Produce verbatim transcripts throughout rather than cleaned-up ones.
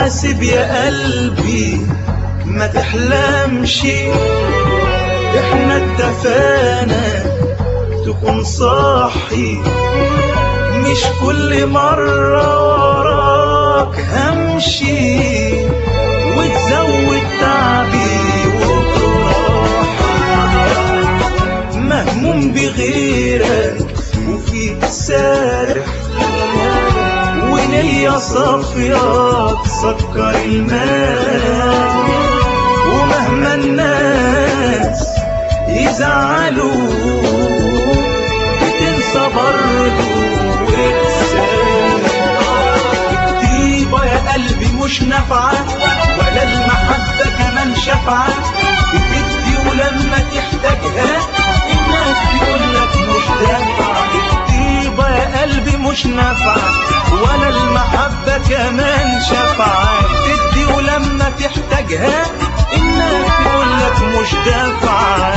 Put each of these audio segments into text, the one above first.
حاسب يا قلبي ما تحلمش، احنا اتفقنا تكون صاحي، مش كل مرة وراك همشي وتزود تعبي وجراحي. مهموم بغيرك وفيك سارح، ونية صافية تسكر الماء، ومهما الناس يزعلوا بتنسى برضو وتسامح. الطيبة يا قلبي مش نافعة، ولا المحبة كمان شفعة، بتدي ولما تحتاجها الناس تقولك مش دافعة. الطيبة يا قلبي مش نافعة، ولا المحبة كمان شفعة، بتدي ولما تحتاجها الناس تقولك مش دافعة.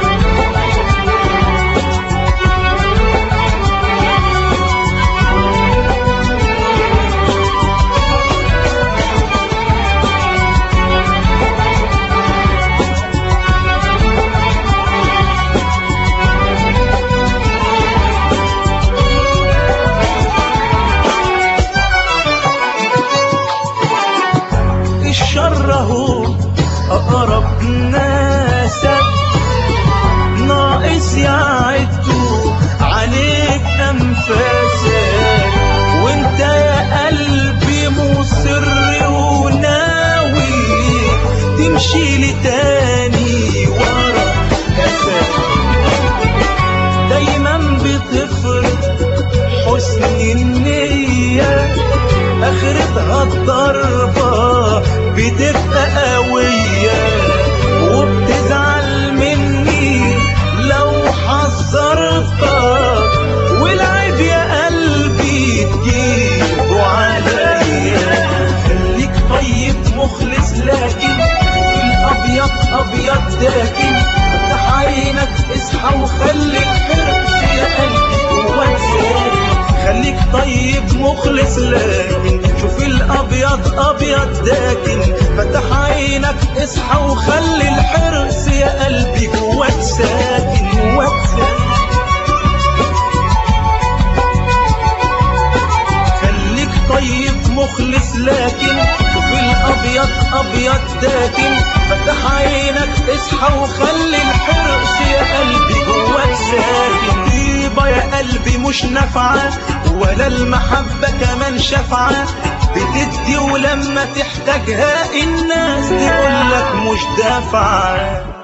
الشر اهو اقرب ناسك، ناقص يعدوا عليك انفاسك، وانت يا قلبي مصر وناوي تمشي لتاني ورا اساك. دايما بتفرض حسن النية، اخرتها الضربة بتبقى قوية، وبتزعل مني لو حذرتك، والعيب يا قلبي تجيبه عليا. خليك طيب مخلص لكن الابيض ابيض داكن، فتح عينك اصحى وخلي الحرص يا قلبي جواك ساكن. خليك طيب مخلص لكن شوف الابيض ابيض داكن، فتح عينك اصحى وخلي الحرص يا قلبي جواك ساكن جواك ساكن. خليك طيب مخلص لكن شوف الابيض ابيض داكن، فتح عينك اصحى وخلي الحرص يا قلبي جواك ساكن. طيبة يا قلبي مش نافعة، ولا المحبة كمان شفعة، بتدي ولما تحتاجها الناس تقولك مش دافعة.